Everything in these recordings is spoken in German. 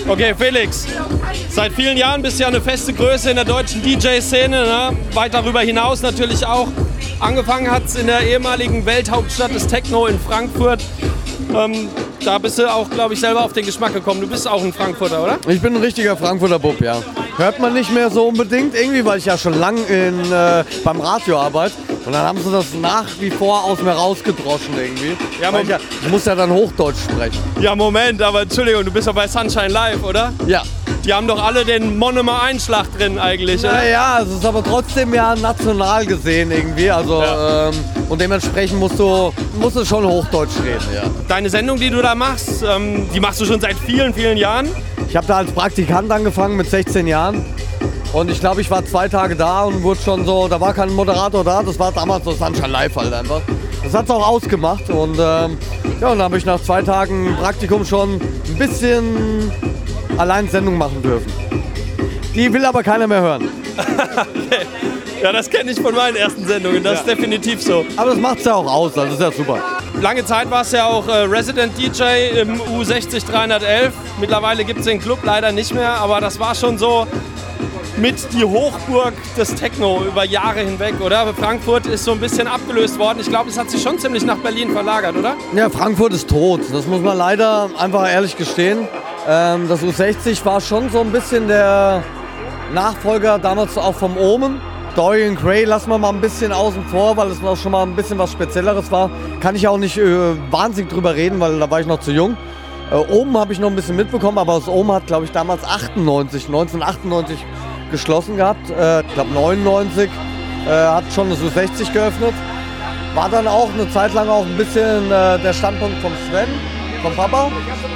Okay, Felix, seit vielen Jahren bist du ja eine feste Größe in der deutschen DJ-Szene, ne? Weit darüber hinaus natürlich auch. Angefangen hat es in der ehemaligen Welthauptstadt des Techno in Frankfurt. Da bist du auch, glaube ich, selber auf den Geschmack gekommen. Du bist auch ein Frankfurter, oder? Ich bin ein richtiger Frankfurter Bub, ja. Hört man nicht mehr so unbedingt, irgendwie, weil ich ja schon lang beim Radio arbeite. Und dann haben sie das nach wie vor aus mir rausgedroschen irgendwie. Ja, ich muss ja dann Hochdeutsch sprechen. Ja, Moment, aber Entschuldigung, du bist doch bei Sunshine Live, oder? Ja. Die haben doch alle den Monomer Einschlag drin eigentlich, oder? Naja, es ist aber trotzdem ja national gesehen irgendwie. Also, ja. Und dementsprechend musst du schon Hochdeutsch reden, ja. Deine Sendung, die du da machst, die machst du schon seit vielen, vielen Jahren? Ich habe da als Praktikant angefangen mit 16 Jahren. Und ich glaube, ich war 2 Tage da und wurde schon so, da war kein Moderator da, das war damals so Sunshine Live halt einfach. Das hat es auch ausgemacht und ja, und dann habe ich nach 2 Tagen Praktikum schon ein bisschen allein Sendung machen dürfen. Die will aber keiner mehr hören. Okay. Ja, das kenne ich von meinen ersten Sendungen, das ist definitiv so. Aber das macht es ja auch aus, das ist ja super. Lange Zeit warst du ja auch Resident DJ im U60 311. Mittlerweile gibt es den Club leider nicht mehr, aber das war schon so mit die Hochburg des Techno über Jahre hinweg, oder? Frankfurt ist so ein bisschen abgelöst worden. Ich glaube, es hat sich schon ziemlich nach Berlin verlagert, oder? Ja, Frankfurt ist tot. Das muss man leider einfach ehrlich gestehen. Das U60 war schon so ein bisschen der Nachfolger damals auch vom Omen. Dorian Gray lassen wir mal ein bisschen außen vor, weil es noch schon mal ein bisschen was Spezielleres war. Kann ich auch nicht wahnsinnig drüber reden, weil da war ich noch zu jung. Omen habe ich noch ein bisschen mitbekommen, aber das Omen hat, glaube ich, damals 1998 geschlossen gehabt. Ich glaube 99 hat schon das U60 geöffnet. War dann auch eine Zeit lang auch ein bisschen der Standpunkt vom Sven, vom Papa.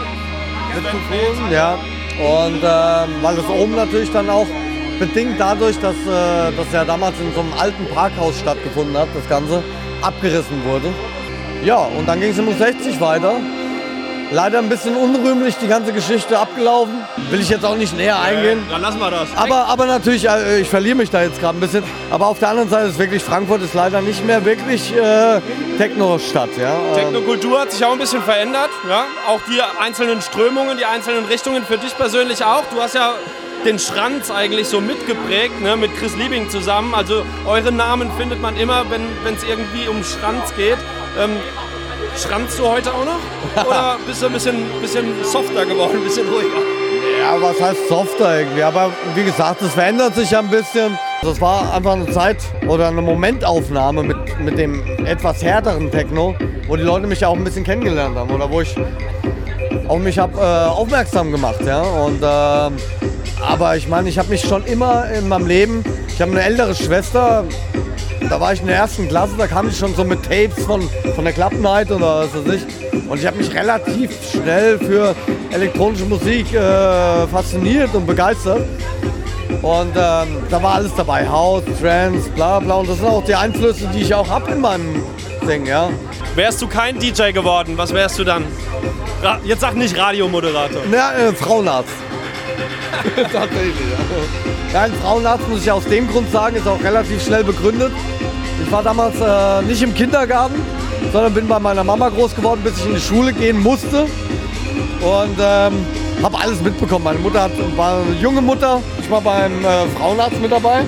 Ja. Und weil das Omen natürlich dann auch bedingt dadurch, dass das ja damals in so einem alten Parkhaus stattgefunden hat, das Ganze abgerissen wurde. Ja, und dann ging es im U60 weiter. Leider ein bisschen unrühmlich die ganze Geschichte abgelaufen. Will ich jetzt auch nicht näher eingehen. Dann lassen wir das. Aber natürlich, ich verliere mich da jetzt gerade ein bisschen. Aber auf der anderen Seite ist wirklich, Frankfurt ist leider nicht mehr wirklich Techno-Stadt. Ja? Technokultur hat sich auch ein bisschen verändert. Ja? Auch die einzelnen Strömungen, die einzelnen Richtungen für dich persönlich auch. Du hast ja den Schranz eigentlich so mitgeprägt, ne, mit Chris Liebing zusammen. Also eure Namen findet man immer, wenn es irgendwie um Schranz geht. Schranzt du heute auch noch? Oder bist du ein bisschen softer geworden, ein bisschen ruhiger? Ja, was heißt softer irgendwie? Aber wie gesagt, es verändert sich ja ein bisschen. Das war einfach eine Zeit oder eine Momentaufnahme mit dem etwas härteren Techno, wo die Leute mich ja auch ein bisschen kennengelernt haben oder wo ich auf mich aufmerksam gemacht. Ja? Und, aber ich meine, ich habe mich schon immer in meinem Leben, ich habe eine ältere Schwester, da war ich in der 1. Klasse, da kam ich schon so mit Tapes von der Club Night oder was weiß ich. Und ich habe mich relativ schnell für elektronische Musik fasziniert und begeistert. Und da war alles dabei, House, Trance, bla bla. Und das sind auch die Einflüsse, die ich auch habe in meinem Ding, ja. Wärst du kein DJ geworden, was wärst du dann? Jetzt sag nicht Radiomoderator. Ja, Frauenarzt. Tatsächlich, ja. Ja, ein Frauenarzt, muss ich aus dem Grund sagen, ist auch relativ schnell begründet. Ich war damals nicht im Kindergarten, sondern bin bei meiner Mama groß geworden, bis ich in die Schule gehen musste. Und habe alles mitbekommen. Meine Mutter war eine junge Mutter, ich war beim Frauenarzt mit dabei.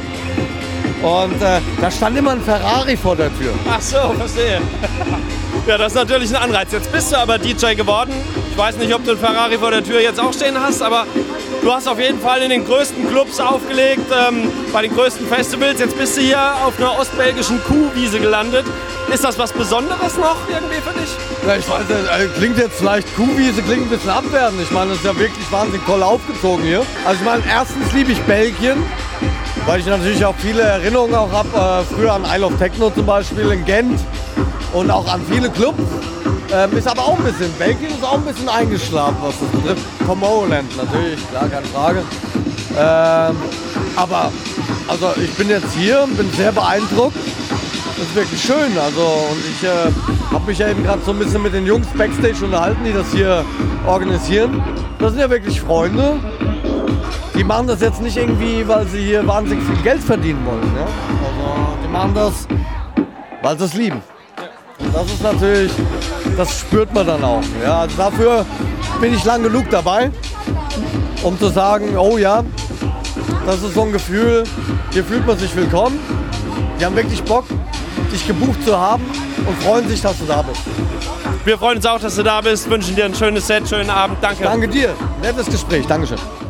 Und da stand immer ein Ferrari vor der Tür. Ach so, verstehe. Ja, das ist natürlich ein Anreiz. Jetzt bist du aber DJ geworden. Ich weiß nicht, ob du einen Ferrari vor der Tür jetzt auch stehen hast, aber du hast auf jeden Fall in den größten Clubs aufgelegt, bei den größten Festivals. Jetzt bist du hier auf einer ostbelgischen Kuhwiese gelandet. Ist das was Besonderes noch irgendwie für dich? Ja, ich weiß, klingt jetzt vielleicht Kuhwiese, klingt ein bisschen abwertend. Ich meine, das ist ja wirklich wahnsinnig toll aufgezogen hier. Also ich meine, erstens liebe ich Belgien, weil ich natürlich auch viele Erinnerungen auch habe, früher an Isle of Techno zum Beispiel in Gent und auch an viele Clubs. Ist aber auch ein bisschen, Belgien ist auch ein bisschen eingeschlafen, was das betrifft. Tomorrowland natürlich, klar, keine Frage. Aber also ich bin jetzt hier, bin sehr beeindruckt. Das ist wirklich schön. Also, und ich habe mich ja eben gerade so ein bisschen mit den Jungs Backstage unterhalten, die das hier organisieren. Das sind ja wirklich Freunde. Die machen das jetzt nicht irgendwie, weil sie hier wahnsinnig viel Geld verdienen wollen. Ja? Also, die machen das, weil sie es lieben. Und das ist natürlich, das spürt man dann auch. Ja? Also dafür bin ich lang genug dabei. um zu sagen, oh ja, das ist so ein Gefühl, hier fühlt man sich willkommen. Die haben wirklich Bock, dich gebucht zu haben und freuen sich, dass du da bist. Wir freuen uns auch, dass du da bist, wünschen dir ein schönes Set, schönen Abend. Danke. Danke dir. Nettes Gespräch. Dankeschön.